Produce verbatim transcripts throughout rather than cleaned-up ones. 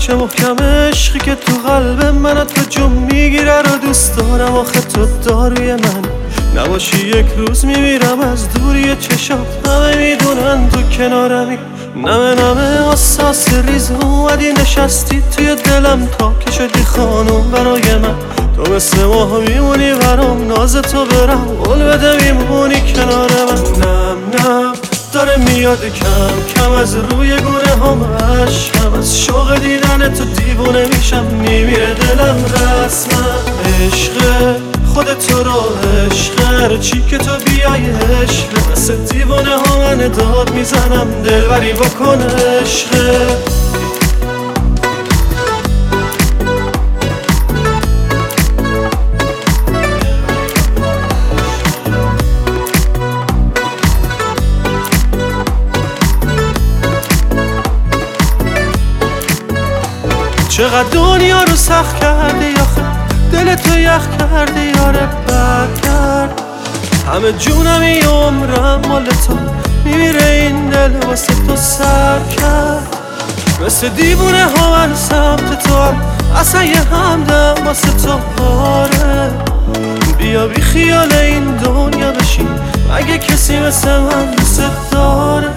چه محکم عشقی که تو قلب من تو جون میگیره رو دوست دارم. آخه تو داروی من نباشی یک روز میمیرم از دوری چشات. همه میدونن تو کنارمی، نمه نمه احساس ریز اومدی نشستی توی دلم تا که شدی خانم برای من. تو مثل ماه میمونی برام، ناز تو برم قول بده میمونی کنار من. نم نم داره میاد کم کم از روی گونه هم عشقم، از شوق دیدن تو دیوونه میشم میمیره دلم رسما. عشق خود تو رو عشق هر چی که تو بیای عشق، مثل دیوونه ها من داد میزنم دلبری بکن عشق. چقدر دنیا رو سخت کردی آخه، دل تو یخ کردی یاره برگرد. همه جونمی عمرم مال تو، میمیره این دل واسه تو سر کرد. مثل دیوونه ها من سمت تو هم، اصلا یه همدم واسه تو آره. بیا بی خیال این دنیا بشین، اگه کسی مثل من دوست داره.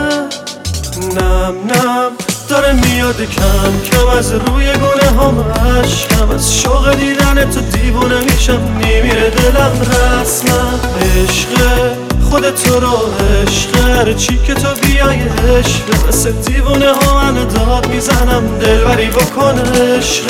نم نم داره میاد کم کم از روی گونه هم عشقم، از شوق دیدن تو دیوونه میشم میمیره دلم رسما. عشق خود تو رو عشق هر چی که تو بیای عشق، مثل دیوونه ها من داد میزنم دلبری بکن عشق.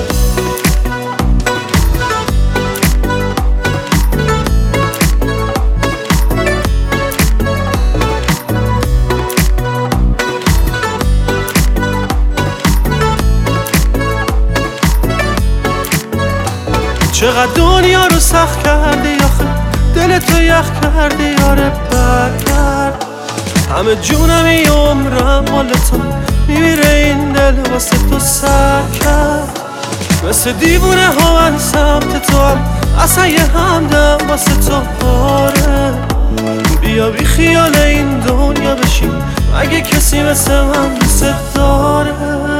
چقدر دنیا رو سخت کردی آخه، دل تو یخ کردی یاره برگرد. همه جونمی عمرم مال تو، میمیره این دل واسه تو سر کرد. مثل دیوونه ها من سمت تو هم، اصلا یه همدم واسه تو آره. بیا بی خیال این دنیا بشین، اگه کسی مثل من دوست داره.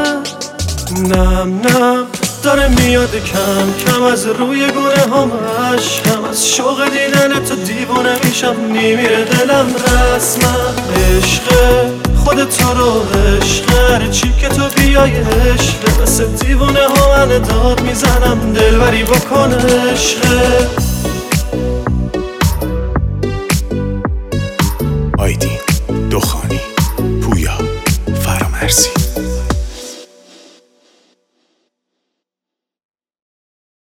نم نم داره میاد کم کم از روی گونه هم عشقم، از شوق دیدن تو دیوونه میشم میمیره دلم رسما. عشق خود تو رو عشق هر چی که تو بیای عشق، مثل دیوونه ها من داد میزنم دلبری بکن عشق. آیدین دخانی.